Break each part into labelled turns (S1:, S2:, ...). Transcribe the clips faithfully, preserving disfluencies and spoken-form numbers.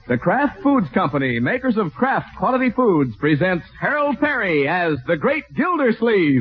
S1: The Kraft Foods Company, makers of Kraft Quality Foods, presents Harold Perry as the Great Gildersleeve.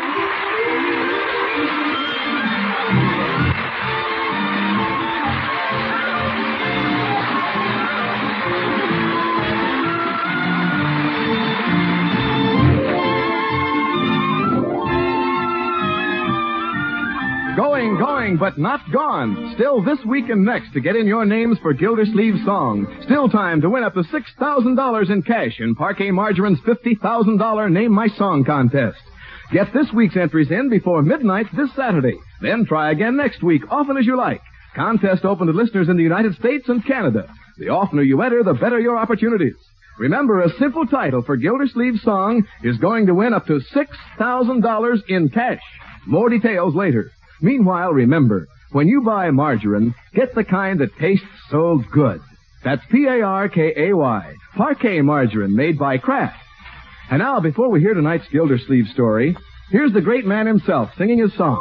S1: Going, going, but not gone. Still this week and next to get in your names for Gildersleeve's song. Still time to win up to six thousand dollars in cash in Parquet Margarine's fifty thousand dollars Name My Song contest. Get this week's entries in before midnight this Saturday. Then try again next week, often as you like. Contest open to listeners in the United States and Canada. The oftener you enter, the better your opportunities. Remember, a simple title for Gildersleeve's song is going to win up to six thousand dollars in cash. More details later. Meanwhile, remember, when you buy margarine, get the kind that tastes so good. That's P A R K A Y, Parquet Margarine, made by Kraft. And now, before we hear tonight's Gildersleeve story, here's the great man himself singing his song.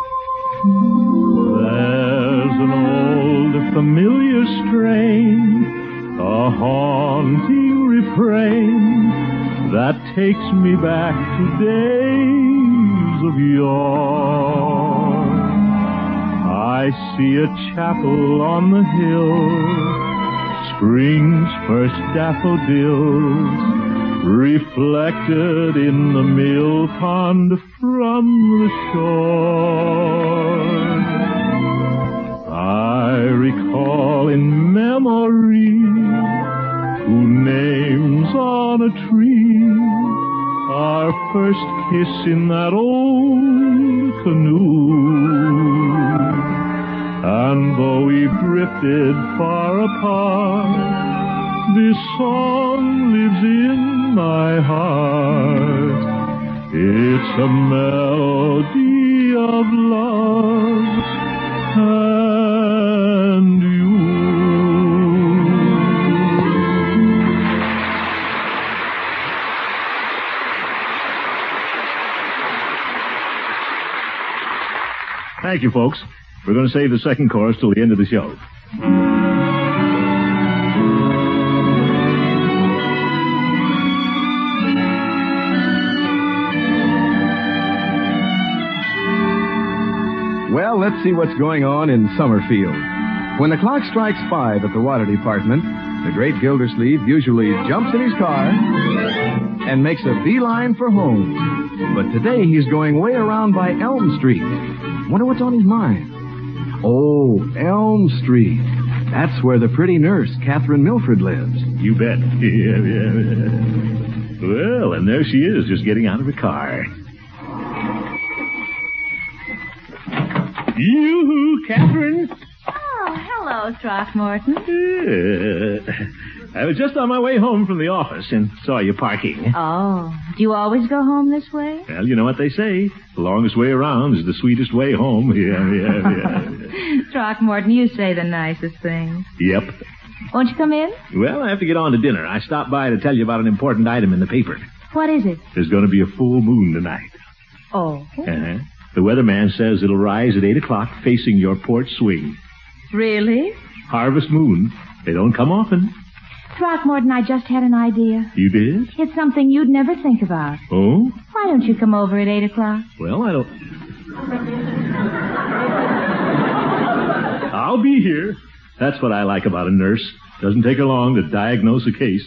S2: There's an old familiar strain, a haunting refrain that takes me back to days of yore. I see a chapel on the hill, spring's first daffodils, reflected in the mill pond from the shore. I recall in memory two names on a tree, our first kiss in that old canoe. And though we've drifted far apart, this song lives in my heart. It's a melody of love and you.
S3: Thank you, folks. We're going to save the second chorus till the end of the show.
S1: Well, let's see what's going on in Summerfield. When the clock strikes five at the water department, the great Gildersleeve usually jumps in his car and makes a beeline for home. But today he's going way around by Elm Street. Wonder what's on his mind. Oh, Elm Street. That's where the pretty nurse, Catherine Milford, lives.
S3: You bet. Yeah, yeah, yeah. Well, and there she is, just getting out of her car. Yoo-hoo, Catherine.
S4: Oh, hello, Throckmorton.
S3: Yeah. I was just on my way home from the office and saw you parking.
S4: Oh, do you always go home this way?
S3: Well, you know what they say. The longest way around is the sweetest way home. Yeah, yeah, yeah.
S4: Throckmorton, you say the nicest things.
S3: Yep.
S4: Won't you come in?
S3: Well, I have to get on to dinner. I stopped by to tell you about an important item in the paper.
S4: What is it?
S3: There's going to be a full moon tonight.
S4: Oh.
S3: Uh-huh. The weatherman says it'll rise at eight o'clock facing your porch swing.
S4: Really?
S3: Harvest moon. They don't come often.
S4: Throckmorton, I just had an idea.
S3: You did?
S4: It's something you'd never think about.
S3: Oh?
S4: Why don't you come over at eight o'clock?
S3: Well, I don't... I'll be here. That's what I like about a nurse. Doesn't take her long to diagnose a case.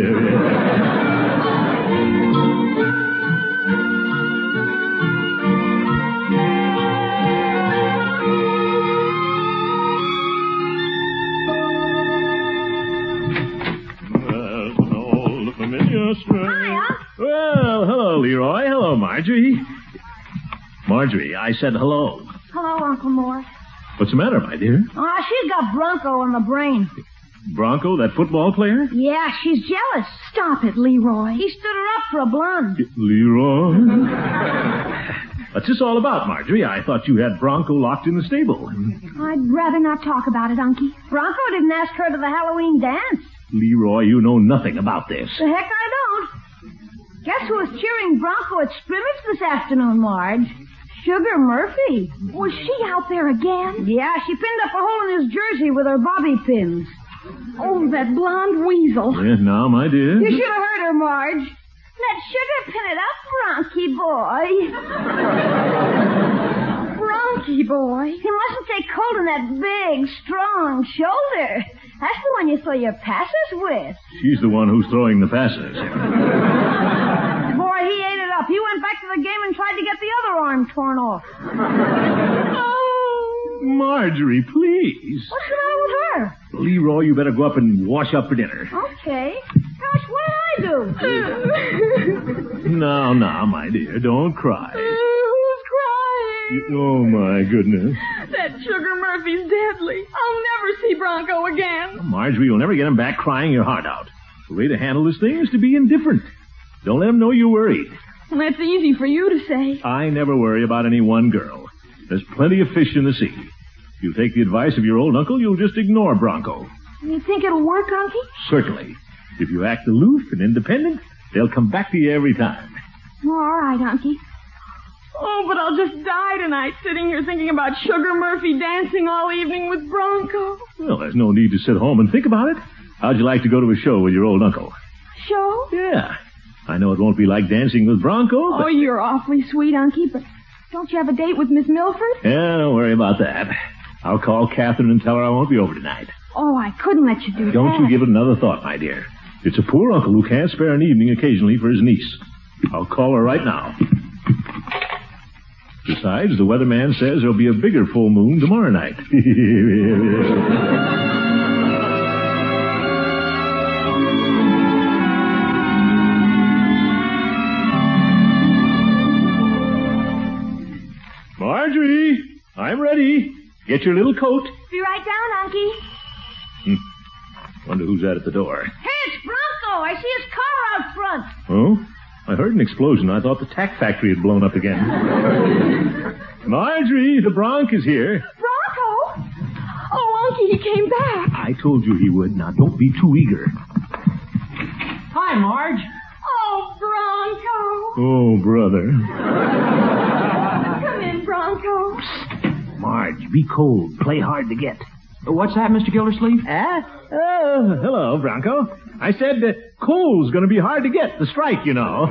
S5: Hiya.
S3: Well, hello, Leroy. Hello, Marjorie. Marjorie, I said hello.
S5: Hello, Uncle Mort.
S3: What's the matter, my dear?
S5: Ah, she's got Bronco on the brain.
S3: Bronco, that football player?
S5: Yeah, she's jealous. Stop it, Leroy. He stood her up for a blonde.
S3: Leroy? What's this all about, Marjorie? I thought you had Bronco locked in the stable.
S5: I'd rather not talk about it, Unky. Bronco didn't ask her to the Halloween dance.
S3: Leroy, you know nothing about this.
S5: The heck I don't. Guess who was cheering Bronco at scrimmage this afternoon, Marge? Sugar Murphy. Was she out there again? Yeah, she pinned up a hole in his jersey with her bobby pins.
S6: Oh, that blonde weasel.
S3: Yes, now, my dear.
S5: You should have heard her, Marge. Let Sugar pin it up, Bronky boy.
S6: Bronky boy.
S5: You mustn't take cold in that big, strong shoulder. That's the one you throw your passes with.
S3: She's the one who's throwing the passes.
S5: Boy, he ate it up. He went back to the game and tried to get the other arm torn off.
S3: Oh, Marjorie, please.
S5: What's the matter with her?
S3: Leroy, you better go up and wash up for dinner.
S5: Okay. Gosh, what did I do?
S3: Now, now, my dear, don't cry.
S6: Who's crying?
S3: Oh, my goodness.
S6: That Sugar Murphy's deadly. I'll never see Bronco again.
S3: Marjorie, you'll never get him back crying your heart out. The way to handle this thing is to be indifferent. Don't let him know you're worried.
S6: That's easy for you to say.
S3: I never worry about any one girl. There's plenty of fish in the sea. If you take the advice of your old uncle, you'll just ignore Bronco.
S5: You think it'll work, Unky?
S3: Certainly. If you act aloof and independent, they'll come back to you every time.
S5: All right, Unky.
S6: Oh, but I'll just die tonight sitting here thinking about Sugar Murphy dancing all evening with Bronco.
S3: Well, there's no need to sit home and think about it. How'd you like to go to a show with your old uncle?
S6: Show?
S3: Yeah. I know it won't be like dancing with Bronco, but...
S6: Oh, you're awfully sweet, Unky, but don't you have a date with Miss Milford?
S3: Yeah, don't worry about that. I'll call Catherine and tell her I won't be over tonight.
S6: Oh, I couldn't let you do that.
S3: Don't you give it another thought, my dear. It's a poor uncle who can't spare an evening occasionally for his niece. I'll call her right now. Besides, the weatherman says there'll be a bigger full moon tomorrow night. Marjorie, I'm ready. Get your little coat.
S5: Be right down, Unky.
S3: Hmm. Wonder who's that at the door.
S5: Hey, it's Bronco. I see his car out front.
S3: Oh? I heard an explosion. I thought the tack factory had blown up again. Marjorie, the Bronc is here.
S6: Bronco? Oh, Unky, he came back.
S3: I told you he would. Now, don't be too eager.
S7: Hi, Marge.
S6: Oh, Bronco.
S3: Oh, brother.
S6: Come in, Bronco.
S3: Marge, be cold. Play hard to get.
S7: What's that, Mister Gildersleeve?
S3: Ah? Oh, hello, Bronco. I said uh, coal's going to be hard to get. The strike, you know.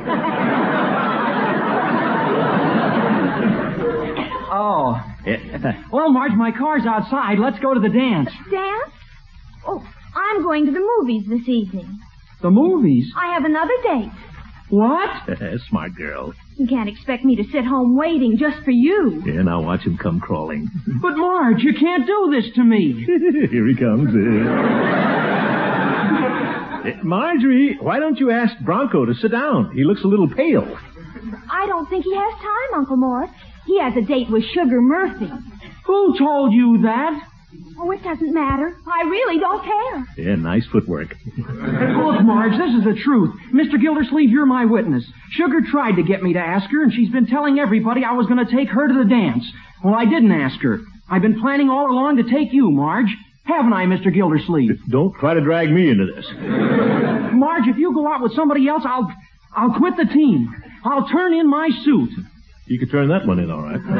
S7: Oh. Well, Marge, my car's outside. Let's go to the dance.
S5: Dance? Oh, I'm going to the movies this evening.
S7: The movies?
S5: I have another date.
S7: What?
S3: Smart girl.
S5: You can't expect me to sit home waiting just for you.
S3: Yeah, now watch him come crawling.
S7: But, Marge, you can't do this to me.
S3: Here he comes. Uh, Marjorie, why don't you ask Bronco to sit down? He looks a little pale.
S5: I don't think he has time, Uncle Mort. He has a date with Sugar Murphy.
S7: Who told you that?
S5: Oh, it doesn't matter. I really don't care.
S3: Yeah, nice footwork.
S7: Look, Marge, this is the truth. Mister Gildersleeve, you're my witness. Sugar tried to get me to ask her, and she's been telling everybody I was going to take her to the dance. Well, I didn't ask her. I've been planning all along to take you, Marge. Haven't I, Mister Gildersleeve?
S3: Don't try to drag me into this.
S7: Marge, if you go out with somebody else, I'll I'll quit the team. I'll turn in my suit.
S3: You could turn that one in, all right.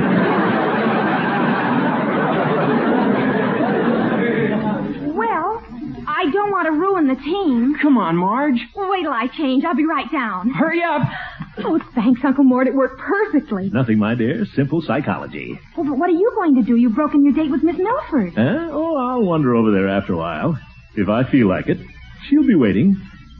S5: Well, I don't want to ruin the team.
S7: Come on, Marge.
S5: Well, wait till I change. I'll be right down.
S7: Hurry up.
S6: Oh, thanks, Uncle Mort. It worked perfectly.
S3: Nothing, my dear. Simple psychology.
S5: Well, but what are you going to do? You've broken your date with Miss Milford.
S3: Huh? Oh, I'll wander over there after a while. If I feel like it. She'll be waiting.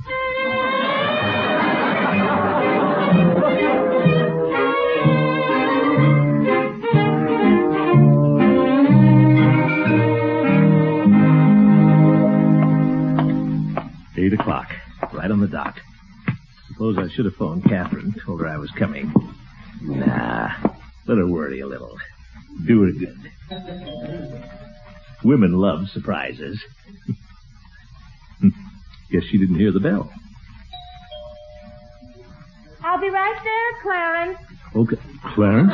S3: Eight o'clock. Right on the dot. Suppose I should have phoned Catherine, told her I was coming. Nah, let her worry a little. Do her good. Women love surprises. Guess she didn't hear the bell.
S5: I'll be right there, Clarence.
S3: Okay. Clarence?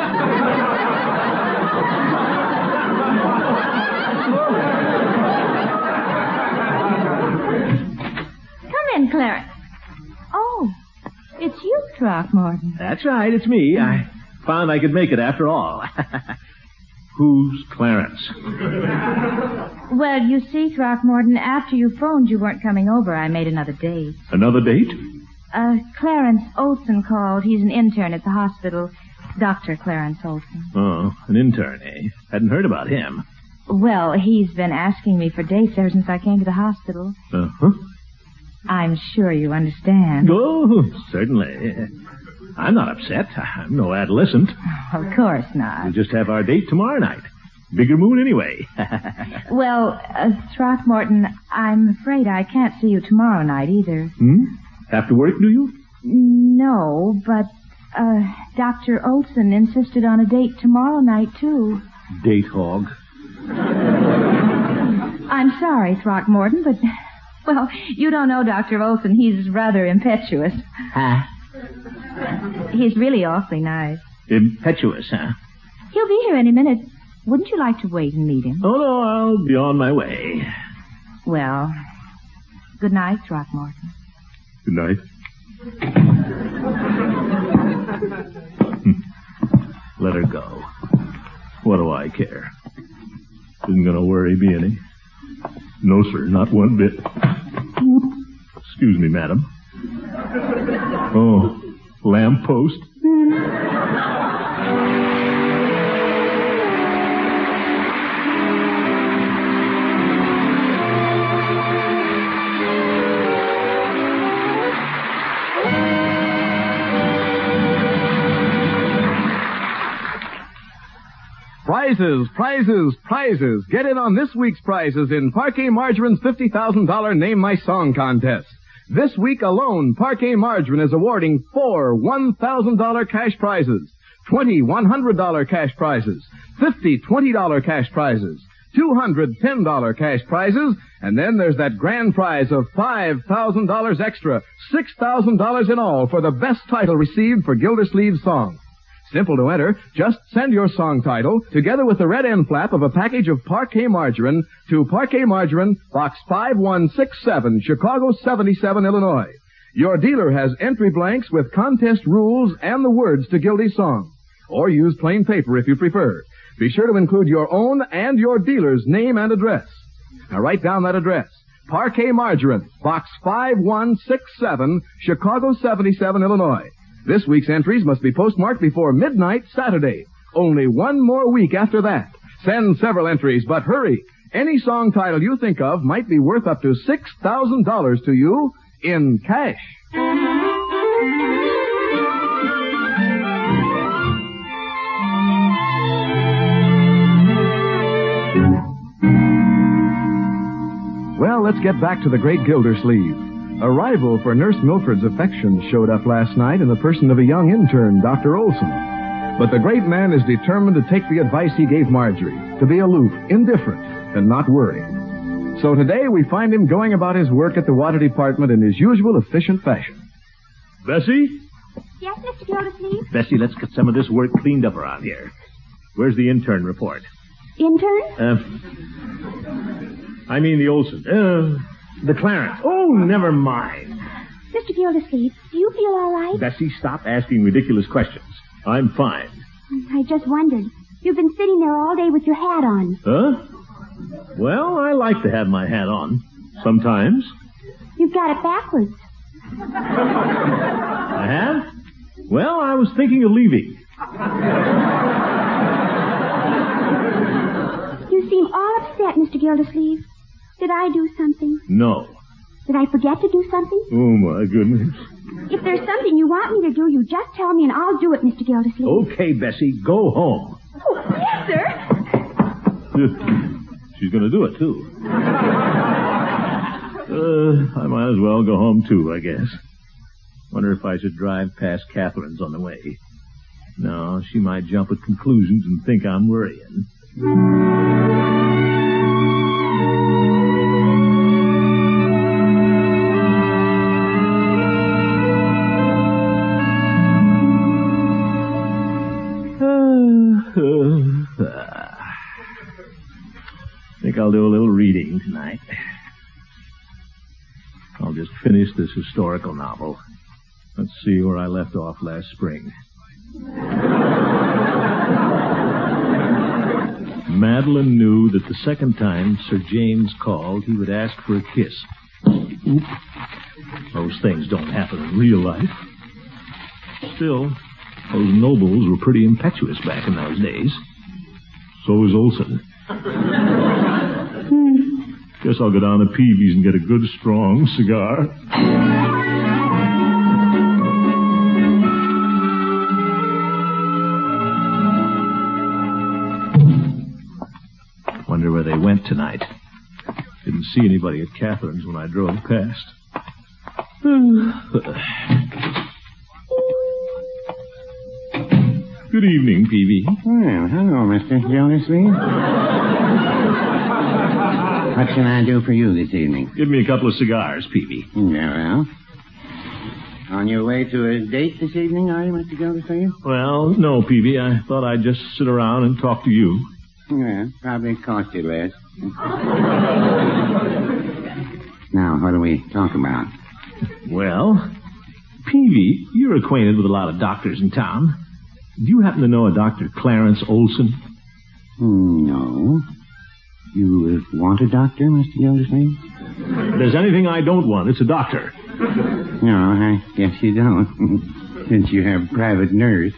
S5: Come in, Clarence.
S4: Oh, it's you, Throckmorton.
S3: That's right, it's me. I found I could make it after all. Who's Clarence?
S4: Well, you see, Throckmorton, after you phoned you weren't coming over, I made another date.
S2: Another date?
S4: Uh, Clarence Olson called. He's an intern at the hospital. Doctor Clarence Olson.
S3: Oh, an intern, eh? Hadn't heard about him.
S4: Well, he's been asking me for dates ever since I came to the hospital.
S3: Uh-huh.
S4: I'm sure you understand.
S3: Oh, certainly. I'm not upset. I'm no adolescent.
S4: Of course not.
S3: We'll just have our date tomorrow night. Bigger moon anyway.
S4: Well, uh, Throckmorton, I'm afraid I can't see you tomorrow night either.
S3: Hmm? After work, do you?
S4: No, but uh, Doctor Olson insisted on a date tomorrow night, too.
S3: Date hog.
S4: I'm sorry, Throckmorton, but, well, you don't know Doctor Olson. He's rather impetuous.
S3: Huh?
S4: He's really awfully nice.
S3: Impetuous, huh?
S4: He'll be here any minute. Wouldn't you like to wait and meet him?
S3: Oh, no, I'll be on my way.
S4: Well, good night, Throckmorton.
S2: Good night.
S3: Let her go. What do I care? Isn't going to worry me any.
S2: No, sir, not one bit.
S3: Excuse me, madam.
S2: Oh, lamppost.
S1: Prizes, prizes, prizes. Get in on this week's prizes in Parquet Margarine's fifty thousand dollars Name My Song contest. This week alone, Parquet Margarine is awarding four one thousand dollars cash prizes, twenty one hundred dollars cash prizes, fifty twenty dollars cash prizes, two hundred ten dollars cash prizes, and then there's that grand prize of five thousand dollars extra, six thousand dollars in all for the best title received for Gildersleeve's song. Simple to enter. Just send your song title, together with the red end flap of a package of Parquet Margarine, to Parquet Margarine, Box five one six seven, Chicago seventy-seven, Illinois. Your dealer has entry blanks with contest rules and the words to Gildy's song. Or use plain paper if you prefer. Be sure to include your own and your dealer's name and address. Now write down that address. Parquet Margarine, Box five one six seven, Chicago seventy-seven, Illinois. This week's entries must be postmarked before midnight Saturday. Only one more week after that. Send several entries, but hurry. Any song title you think of might be worth up to six thousand dollars to you in cash. Well, let's get back to the great Gildersleeve. A rival for Nurse Milford's affections showed up last night in the person of a young intern, Doctor Olson. But the great man is determined to take the advice he gave Marjorie, to be aloof, indifferent, and not worrying. So today we find him going about his work at the water department in his usual efficient fashion.
S3: Bessie?
S5: Yes, Mister Gildersleeve?
S3: Bessie, let's get some of this work cleaned up around here. Where's the intern report?
S5: Intern?
S3: Uh, I mean the Olson. Uh, the Clarence. Oh, never mind.
S5: Mister Gildersleeve, do you feel all right?
S3: Bessie, stop asking ridiculous questions. I'm fine.
S5: I just wondered. You've been sitting there all day with your hat on.
S3: Huh? Well, I like to have my hat on. Sometimes.
S5: You've got it backwards.
S3: I have? Well, I was thinking of leaving.
S5: You seem all upset, Mister Gildersleeve. Did I do something?
S3: No.
S5: Did I forget to do something?
S3: Oh, my goodness.
S5: If there's something you want me to do, you just tell me and I'll do it, Mister Gildersleeve.
S3: Okay, Bessie, go home.
S5: Oh, yes, sir.
S3: She's going to do it, too. Uh, I might as well go home, too, I guess. Wonder if I should drive past Catherine's on the way. No, she might jump at conclusions and think I'm worrying. I think I'll do a little reading tonight. I'll just finish this historical novel. Let's see where I left off last spring. Madeline knew that the second time Sir James called, he would ask for a kiss. Oop. Those things don't happen in real life. Still, those nobles were pretty impetuous back in those days. So was Olson. Guess I'll go down to Peavy's and get a good, strong cigar. Wonder where they went tonight. Didn't see anybody at Catherine's when I drove past. Good evening, Peavy.
S8: Well, hello, Mister Gildersleeve. What can I do for you this evening?
S3: Give me a couple of cigars, Peavy.
S8: Yeah, well. On your way to a date this evening, are you, Mister Gildersleeve?
S3: Well, no, Peavy. I thought I'd just sit around and talk to you.
S8: Yeah, probably cost you less. Now, what do we talk about?
S3: Well, Peavy, you're acquainted with a lot of doctors in town. Do you happen to know a Doctor Clarence Olson?
S8: No. You uh, want a doctor, Mister Gildersleeve?
S3: If there's anything I don't want, it's a doctor.
S8: No, I guess you don't. Since you have private nurse.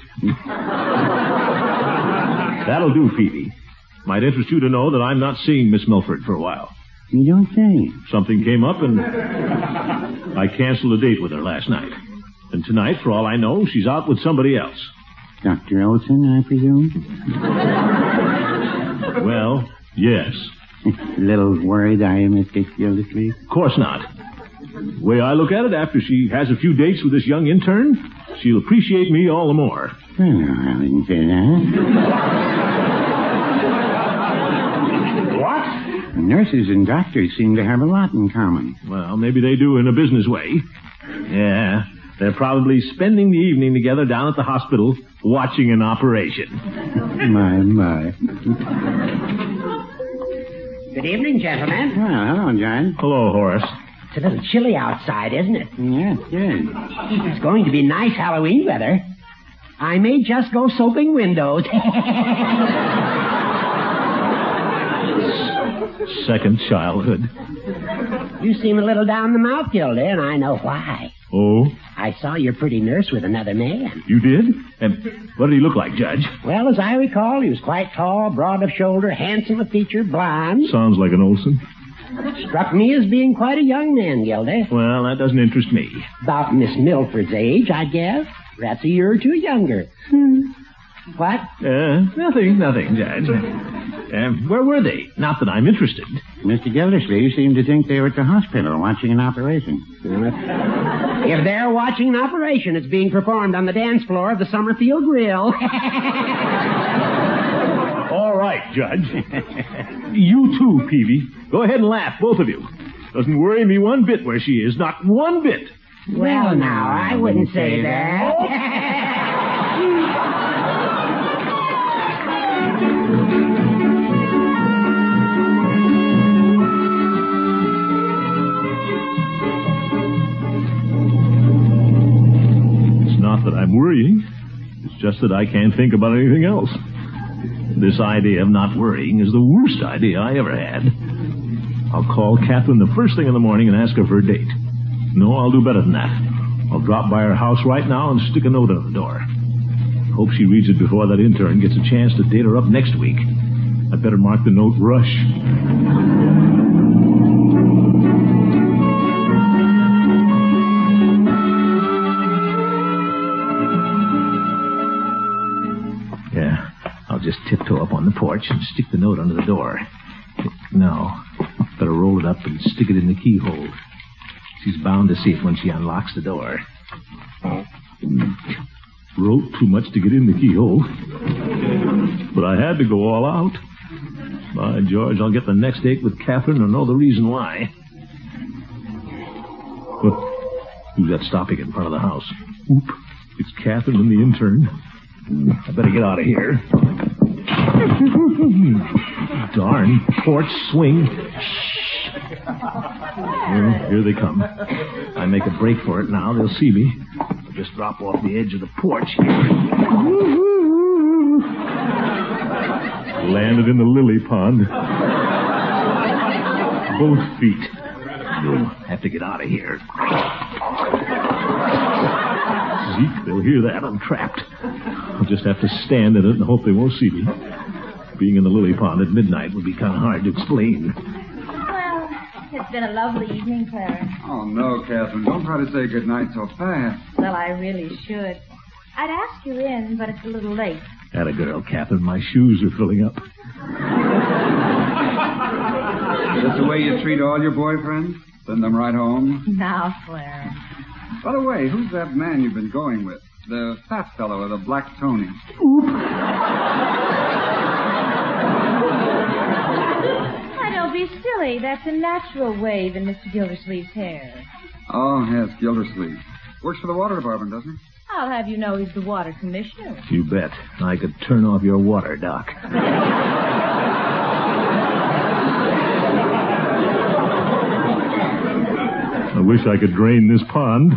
S3: That'll do, Peavy. Might interest you to know that I'm not seeing Miss Milford for a while.
S8: You don't say.
S3: Something came up, and I canceled a date with her last night. And tonight, for all I know, she's out with somebody else.
S8: Doctor Olson, I presume?
S3: Well, yes.
S8: A little worried, are you, Mister Gildersleeve?
S3: Of course not. The way I look at it, after she has a few dates with this young intern, she'll appreciate me all the more.
S8: Well, no, I wouldn't say that.
S3: What?
S8: Nurses and doctors seem to have a lot in common.
S3: Well, maybe they do in a business way. Yeah, they're probably spending the evening together down at the hospital watching an operation.
S8: My, my.
S9: Good evening, gentlemen.
S8: Well, hello, John.
S3: Hello, Horace.
S9: It's a little chilly outside, isn't it?
S8: Yes, good.
S9: It's going to be nice Halloween weather. I may just go soaping windows.
S3: Second childhood.
S9: You seem a little down the mouth, Gilda, and I know why.
S3: Oh?
S9: I saw your pretty nurse with another man.
S3: You did? And what did he look like, Judge?
S9: Well, as I recall, he was quite tall, broad of shoulder, handsome of feature, blonde.
S3: Sounds like an Olson.
S9: Struck me as being quite a young man, Gilda.
S3: Well, that doesn't interest me.
S9: About Miss Milford's age, I guess. That's a year or two younger. Hmm. What?
S3: Uh, nothing, nothing, Judge. Uh, where were they? Not that I'm interested.
S8: Mister Gildersleeve seemed to think they were at the hospital watching an operation.
S9: If they're watching an operation, it's being performed on the dance floor of the Summerfield Grill.
S3: All right, Judge. You too, Peavy. Go ahead and laugh, both of you. Doesn't worry me one bit where she is. Not one bit.
S9: Well, now, I wouldn't say that.
S3: It's not that I'm worrying. It's just that I can't think about anything else. This idea of not worrying is the worst idea I ever had. I'll call Catherine the first thing in the morning and ask her for a date. No, I'll do better than that. I'll drop by her house right now and stick a note on the door. Hope she reads it before that intern gets a chance to date her up next week. I'd better mark the note Rush. Yeah, I'll just tiptoe up on the porch and stick the note under the door. No, better roll it up and stick it in the keyhole. She's bound to see it when she unlocks the door. Wrote too much to get in the keyhole. But I had to go all out. By George, I'll get the next date with Catherine and know the reason why. Look, who's that stopping in front of the house? Oop, it's Catherine and the intern. I better get out of here. Darn porch swing. Well, here they come. I make a break for it now, they'll see me. I'll just drop off the edge of the porch here. Landed in the lily pond. Both feet. You'll have to get out of here. Zeke, they'll hear that. I'm trapped. I'll just have to stand in it and hope they won't see me. Being in the lily pond at midnight would be kind of hard to explain.
S4: Well, it's been a lovely evening, Clarence.
S10: Oh, no, Catherine. Don't try to say goodnight so fast.
S4: Well, I really should. I'd ask you in, but it's a little late.
S3: Atta girl, Catherine. My shoes are filling up.
S10: Is this the way you treat all your boyfriends? Send them right home?
S4: Now, Clarence.
S10: By the way, who's that man you've been going with? The fat fellow with the black Tony.
S4: Oop. Why, don't be silly. That's a natural wave in Mister Gildersleeve's hair.
S10: Oh, yes, Gildersleeve. Works for the water department, doesn't he?
S4: I'll have you know he's the water commissioner.
S3: You bet. I could turn off your water, Doc. I wish I could drain this pond.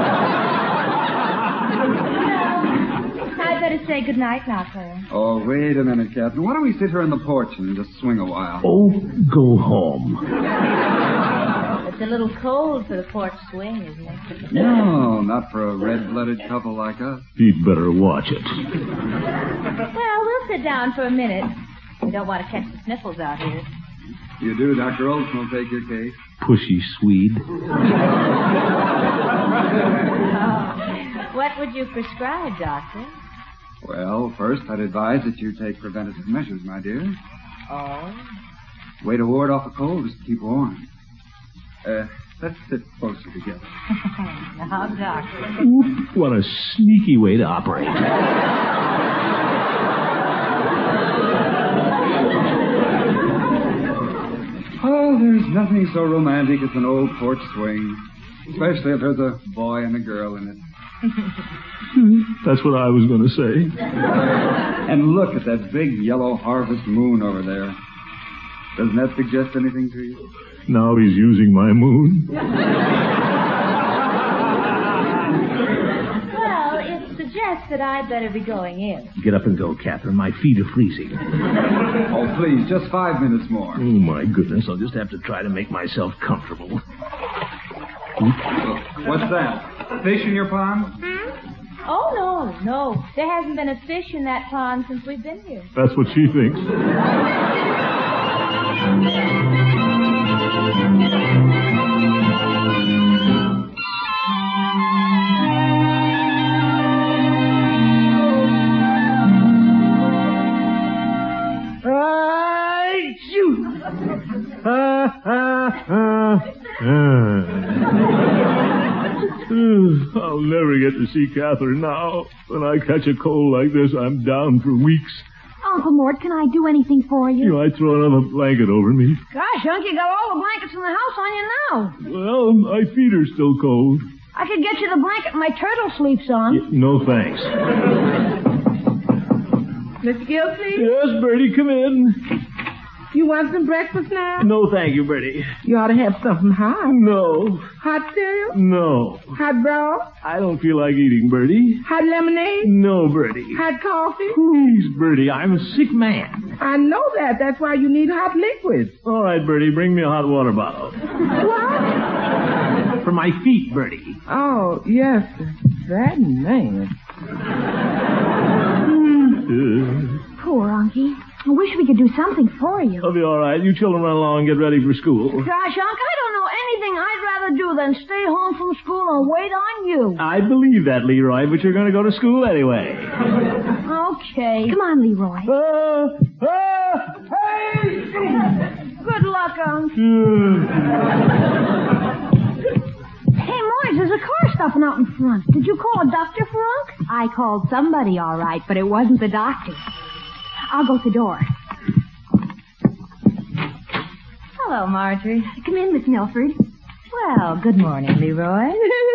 S4: I'd better say goodnight now, Clarence.
S10: Oh, wait a minute, Captain. Why don't we sit here on the porch and just swing a while?
S3: Oh, go home.
S4: It's a little cold for the porch swing, isn't it?
S10: No, not for a red-blooded couple like us.
S3: You'd better watch it.
S4: Well, we'll sit down for a minute. We don't want to catch the sniffles out here.
S10: You do, Doctor Olson will take your case.
S3: Pushy Swede.
S4: Oh. What would you prescribe, Doctor?
S10: Well, first, I'd advise that you take preventative measures, my dear.
S4: Oh?
S10: Way to ward off a cold is to keep warm. Uh, let's sit closer together.
S4: Now, Doctor.
S3: Oop, what a sneaky way to operate.
S10: Oh, there's nothing so romantic as an old porch swing. Especially if there's a boy and a girl in it.
S3: That's what I was going to say.
S10: And look at that big yellow harvest moon over there. Doesn't that suggest anything to you?
S3: Now he's using my moon.
S4: Well, it suggests that I'd better be going in.
S3: Get up and go, Catherine. My feet are freezing.
S10: Oh, please, just five minutes more.
S3: Oh, my goodness. I'll just have to try to make myself comfortable.
S10: What's that? Fish in your pond?
S4: Hmm? Oh, no, no. There hasn't been a fish in that pond since we've been here.
S3: That's what she thinks. I'll never get to see Catherine now. When I catch a cold like this, I'm down for weeks.
S5: Uncle Mort, can I do anything for you?
S3: You might throw another blanket over me.
S5: Gosh, Unc, you got all the blankets in the house on you now.
S3: Well, my feet are still cold.
S5: I could get you the blanket my turtle sleeps on.
S3: Y- no, thanks.
S6: Mister Gilsey?
S3: Yes, Bertie, come in.
S6: You want some breakfast now?
S3: No, thank you, Bertie.
S6: You ought to have something hot.
S3: No.
S6: Hot cereal?
S3: No.
S6: Hot broth?
S3: I don't feel like eating, Bertie.
S6: Hot lemonade?
S3: No, Bertie.
S6: Hot coffee?
S3: Please, Bertie, I'm a sick man.
S6: I know that. That's why you need hot liquids.
S3: All right, Bertie, bring me a hot water bottle.
S6: What?
S3: For my feet, Bertie.
S6: Oh, yes. That man.
S3: Uh,
S5: Poor Unky. I wish we could do something for you.
S3: I'll be all right. You children run along and get ready for school.
S5: Gosh, Unc, I don't know anything I'd rather do than stay home from school and wait on you.
S3: I believe that, Leroy, but you're going to go to school anyway.
S5: Okay. Come on, Leroy.
S3: Uh, uh, hey!
S5: Good luck, Unc. Hey, Morris, there's a car stopping out in front. Did you call a doctor for Unc?
S4: I called somebody, all right, but it wasn't the doctor. I'll go to the door. Hello, Marjorie.
S5: Come in, Miss Milford.
S4: Well, good morning, Leroy.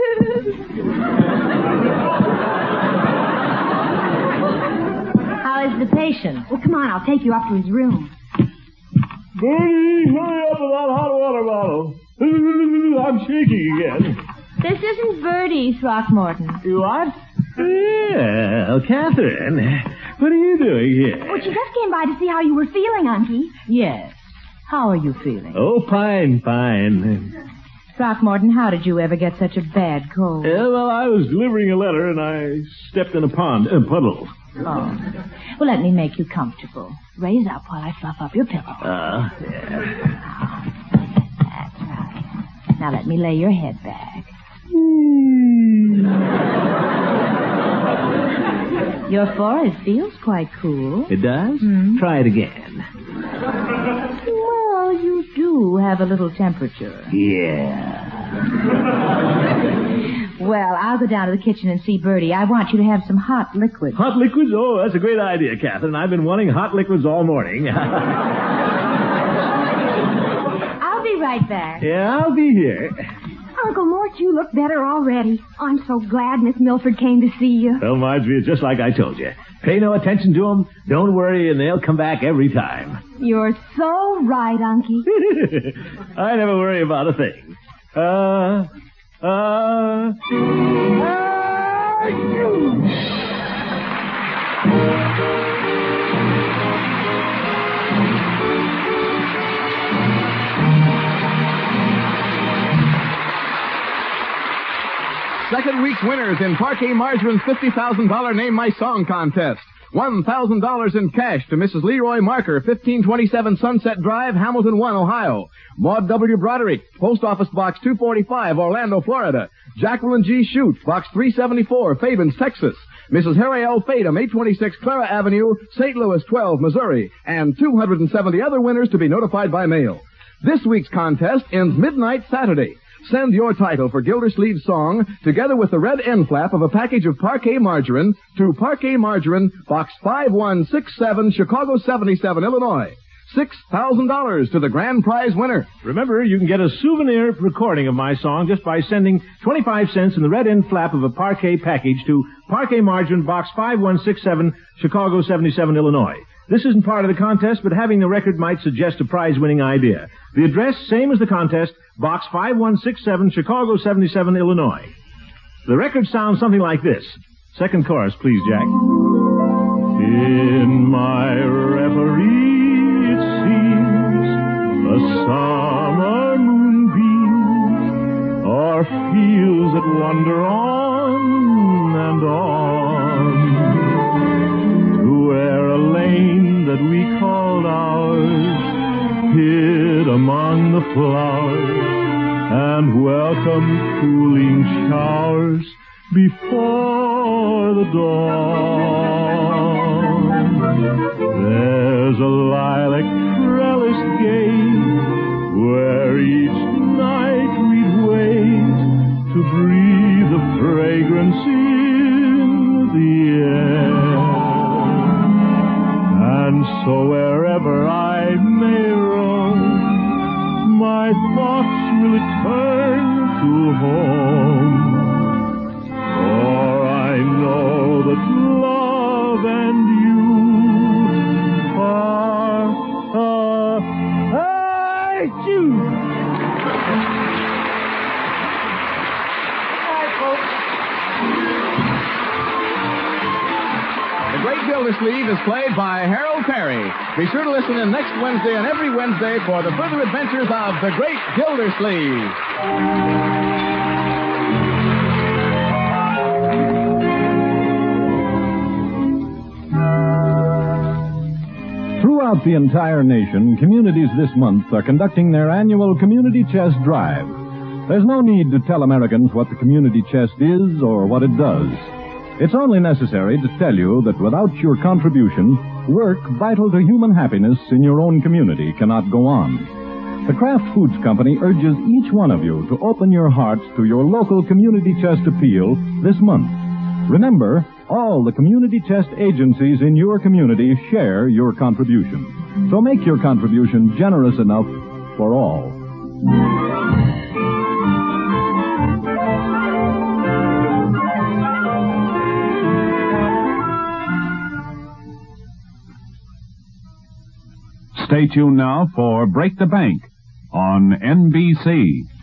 S4: How is the patient?
S5: Well, come on, I'll take you up to his room.
S3: Bertie, hurry up with that hot water bottle. I'm shaking again.
S4: This isn't Bertie, Throckmorton.
S3: You what? Well, Catherine, What are you doing here?
S4: Well, she just came by to see how you were feeling, Unky.
S11: Yes. How are you feeling?
S3: Oh, fine, fine.
S11: Throckmorton, how did you ever get such a bad cold?
S3: Yeah, well, I was delivering a letter and I stepped in a pond, a puddle.
S11: Oh. Well, let me make you comfortable. Raise up while I fluff up your pillow.
S3: Ah, uh, yeah.
S11: That's right. Now let me lay your head back. Your forehead feels quite cool.
S3: It does?
S11: Hmm?
S3: Try it again.
S11: Well, you do have a little temperature.
S3: Yeah.
S11: Well, I'll go down to the kitchen and see Bertie. I want you to have some hot liquids.
S3: Hot liquids? Oh, that's a great idea, Catherine. I've been wanting hot liquids all morning.
S11: I'll be right back.
S3: Yeah, I'll be here.
S5: Uncle Mort, you look better already. I'm so glad Miss Milford came to see you.
S3: Well, Marjorie, it's just like I told you. Pay no attention to them. Don't worry, and they'll come back every time.
S5: You're so right, Unky.
S3: I never worry about a thing. Uh, uh, uh, you.
S1: Second week's winners in Parquet Margarine's fifty thousand dollars Name My Song contest. one thousand dollars in cash to Missus Leroy Marker, fifteen twenty-seven Sunset Drive, Hamilton one, Ohio. Maud W. Broderick, Post Office Box two forty-five, Orlando, Florida. Jacqueline G. Shute, Box three seventy-four, Fabens, Texas. Missus Harry L. Fadum, eight twenty-six Clara Avenue, Saint Louis twelve, Missouri. And two hundred seventy other winners to be notified by mail. This week's contest ends midnight Saturday. Send your title for Gildersleeve's song, together with the red end flap of a package of Parquet Margarine, to Parquet Margarine, Box five one six seven, Chicago seventy-seven, Illinois. six thousand dollars to the grand prize winner.
S3: Remember, you can get a souvenir recording of my song just by sending twenty-five cents in the red end flap of a Parquet package to Parquet Margarine, Box five one six seven, Chicago seventy-seven, Illinois. This isn't part of the contest, but having the record might suggest a prize-winning idea. The address, same as the contest, Box five one six seven, Chicago seventy-seven, Illinois. The record sounds something like this. Second chorus, please, Jack. In my reverie, it seems, the summer moonbeams o'er fields that wander on and on, to where a lane that we called ours hid among the flowers and welcomed cooling showers before the dawn. There's a lilac trellised gate where each night we'd wait to breathe the fragrance in the air. And so wherever I may roam, my thoughts will return to home. For I know that love and you are a Jew.
S1: The Great Gildersleeve is played by Harold Perry. Be sure to listen in next Wednesday and every Wednesday for the further adventures of The Great Gildersleeve.
S12: Throughout the entire nation, communities this month are conducting their annual Community Chest Drive. There's no need to tell Americans what the Community Chest is or what it does. It's only necessary to tell you that without your contribution, work vital to human happiness in your own community cannot go on. The Kraft Foods Company urges each one of you to open your hearts to your local Community Chest appeal this month. Remember, all the Community Chest agencies in your community share your contribution. So make your contribution generous enough for all.
S13: Stay tuned now for Break the Bank on N B C.